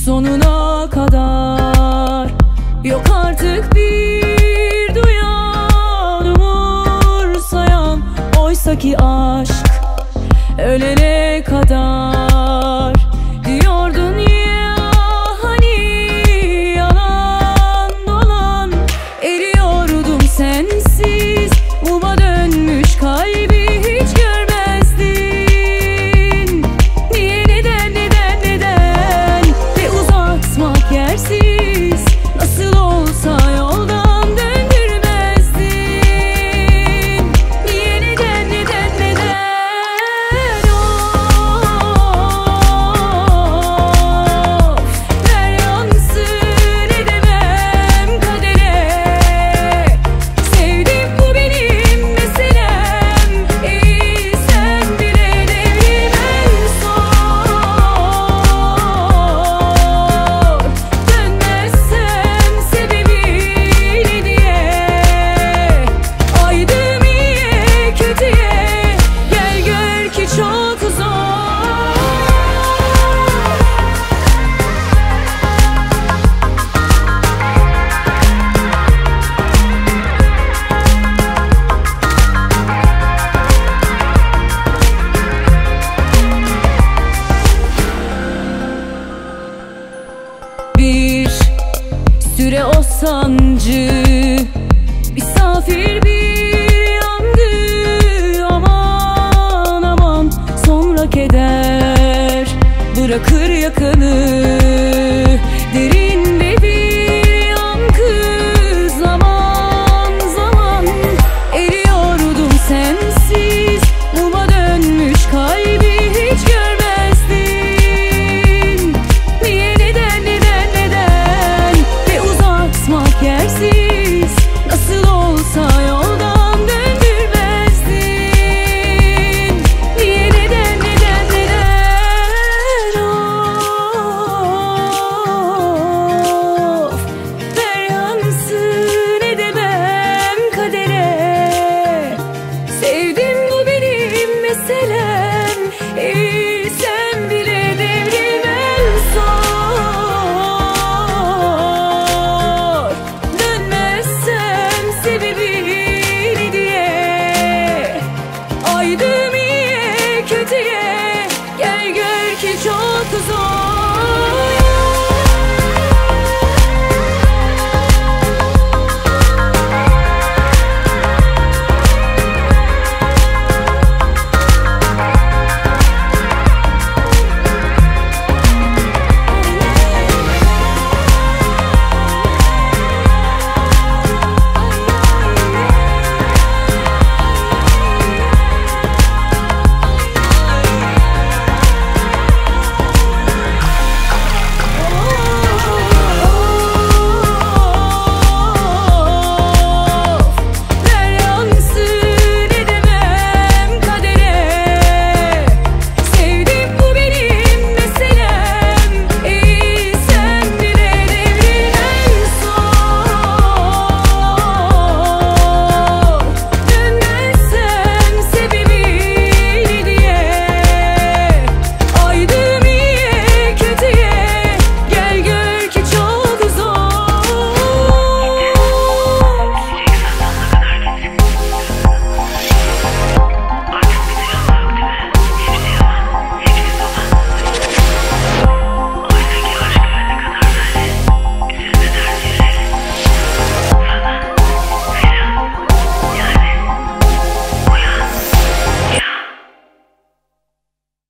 sonuna kadar. Yok artık bir duyan, umursayan, oysaki aşk ölene kadar. Diyordun ya hani yalan dolan, eriyordum sensiz, muma dönmüş kalbi hiç görmezdin. Niye, neden, neden, neden, ve uzatmak yersiz, nasıl olsa yoldan döndürmezdin. Niye, neden, neden, neden, ver yansın edemem kadere. Sevdim, bu benim meselem, iyi sen bile devrim en zor. Dönmezsem sebebi ne diye, aydım iyiye kötüye, gel gör ki çok zor. Bir süre o sancı misafir bir yandı, aman aman, sonra keder bırakır yakını.